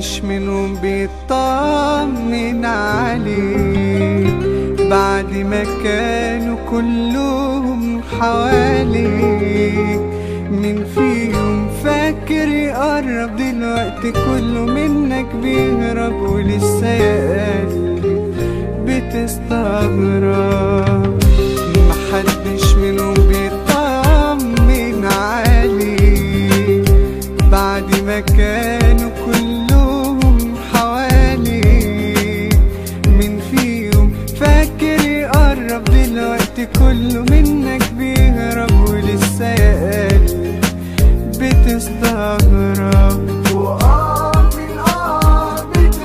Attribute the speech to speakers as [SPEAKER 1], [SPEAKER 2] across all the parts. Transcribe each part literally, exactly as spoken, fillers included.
[SPEAKER 1] محدش منهم بيطمن عليك بعد ما كانوا كلهم حواليك. مين فيهم فاكر يقرب دلوقتي كله منك بيهرب، ولسه يا قلبي بتستغرب. محدش منهم بيطمن عليك بعد ما كانوا كلهم حواليك. مين فيهم فاكر يقرب دلوقتي كله منك بيهرب، ولسه يا قلبي بتستغرب. وآه من آه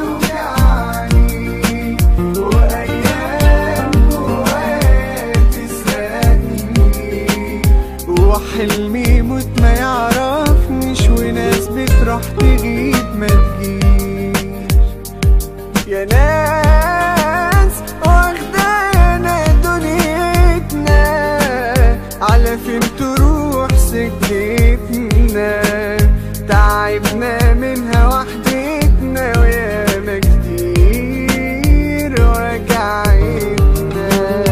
[SPEAKER 1] بتوجعني، وأيام جوايا تسرقني، وحلمي موت ما يعرفنيش، وناس بتروح تغيب ما تجيش. يا ناس واخدانا دنيتنا، على فين تروح سكتنا؟ تعبنا منها وحدتنا، وياما كتير وجعتنا.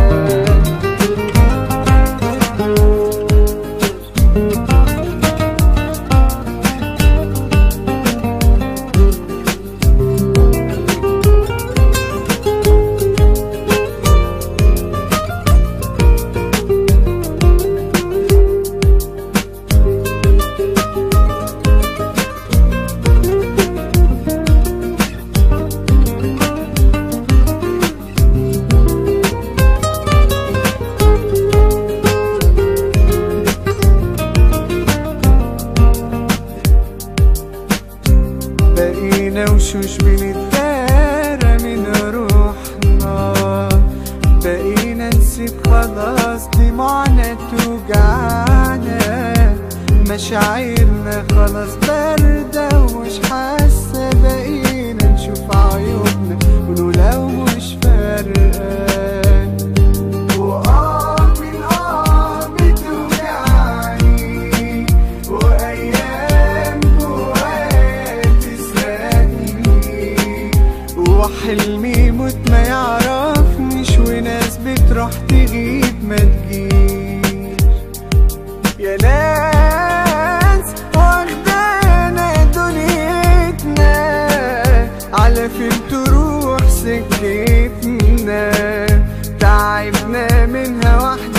[SPEAKER 1] بقينا وشوش بنتدارى من روحنا، بقينا نسيب خلاص دموعنا توجعنا. مشاعرنا خلاص باردة ومش حاسة، بقينا نشوف عيوبنا ونقول لو مش فارقة. وآه من آه بتوجعني، وأيام وحلمي موت ما يعرفنيش، وناس بتروح تغيب ما تجيش. يا ناس واخدانا دنيتنا، على فين تروح سكتنا؟ تعبنا منها وحدتنا.